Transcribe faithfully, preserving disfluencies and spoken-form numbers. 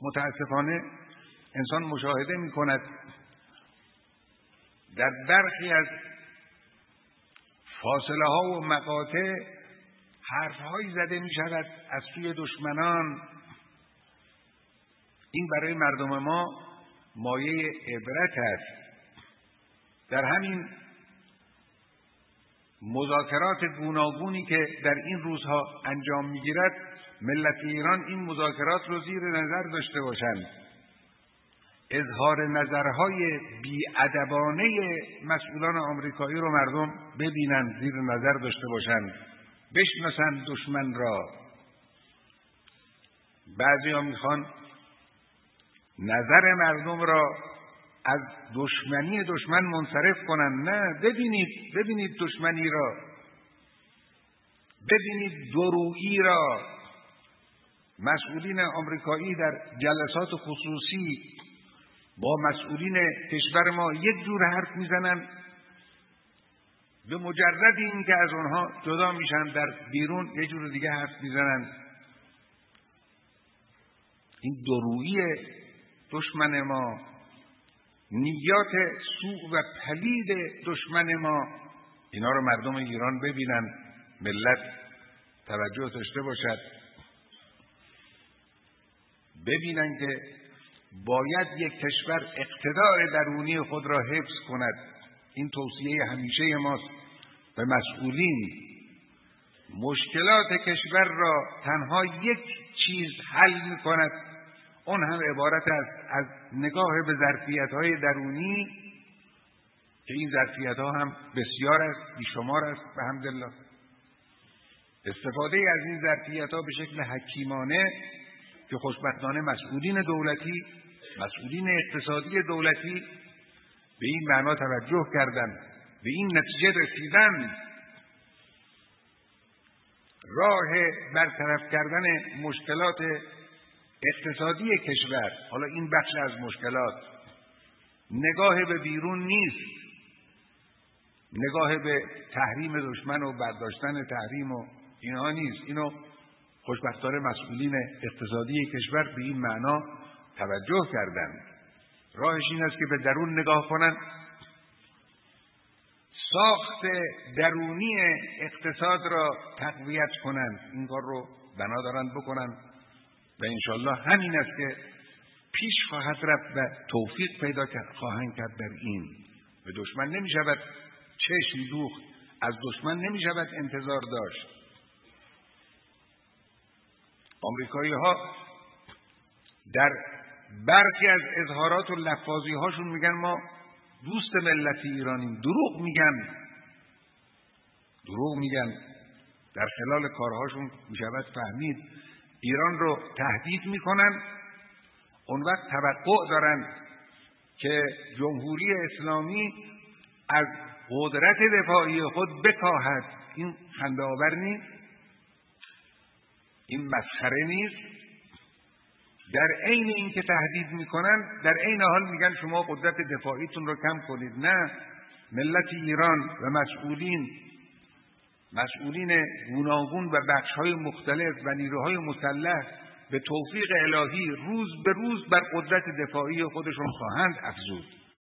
متاسفانه انسان مشاهده می کند در برخی از فاصله ها و مقاطع حرف هایی زده می شود از سوی دشمنان. این برای مردم ما مایه عبرت است. در همین مذاکرات گوناگونی که در این روزها انجام میگیرد، ملت ایران این مذاکرات رو زیر نظر داشته باشند. اظهار نظرهای بی‌ادبانه مسئولان آمریکایی رو مردم ببینند، زیر نظر داشته باشند، بشناسند دشمن را. بعضی‌ها میخوان نظر مردم را از دشمنی دشمن منصرف کنند. نه، ببینید ببینید دشمنی را، ببینید درویی را. مسئولین آمریکایی در جلسات خصوصی با مسئولین کشور ما یک جور حرف میزنن، به مجرد این که از اونها جدا میشن در بیرون یه جور دیگه حرف میزنن. این درویی دشمن ما، نیات سوء و پلید دشمن ما، اینا رو مردم ایران ببینن، ملت توجه داشته باشد، ببینن که باید یک کشور اقتدار درونی خود را حفظ کند. این توصیه همیشه ماست به مسئولین. مشکلات کشور را تنها یک چیز حل می کند، اون هم عبارت است از نگاه به ظرفیت‌های درونی که این ظرفیت‌ها هم بسیار است، بیشمار است بحمدالله. استفاده از این ظرفیت‌ها به شکل حکیمانه که خوشبختانه مسئولین دولتی، مسئولین اقتصادی دولتی به این معنا توجه کردند، به این نتیجه رسیدن. راه برطرف کردن مشکلات اقتصادی کشور، حالا این بخش از مشکلات، نگاه به بیرون نیست، نگاه به تحریم دشمن و برداشتن تحریم و اینها نیست. اینو خوشبختانه مسئولین اقتصادی کشور به این معنا توجه کردند. راهش این است که به درون نگاه کنند، ساخت درونی اقتصاد را تقویت کنند. این کار رو بنا دارند بکنند و انشالله همین است که پیش خواهد رفت و توفیق پیدا خواهند کرد در این. به دشمن نمی شود چشم دوخت، از دشمن نمی شود انتظار داشت. آمریکایی ها در برخی از اظهارات و لفاظی هاشون میگن ما دوست ملت ایرانیم. دروغ میگن، دروغ میگن. در خلال کارهاشون میشود فهمید ایران رو تهدید میکنن، اون وقت توقع دارن که جمهوری اسلامی از قدرت دفاعی خود بکاهد. این خنده آور نیست؟ این مسخره نیست؟ در عین این که تهدید میکنن، در عین حال میگن شما قدرت دفاعیتون رو کم کنید. نه، ملت ایران و مسئولین مسئولین گوناگون و بخش‌های مختلف و نیروهای مسلح به توفیق الهی روز به روز بر قدرت دفاعی خودشون خواهند افزود.